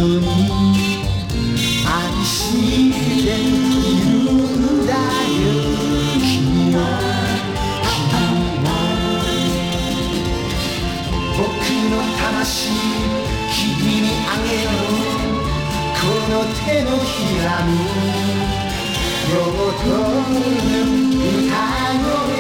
に愛しているんだよ君を僕の魂君にあげようこの手のひらに彩る歌声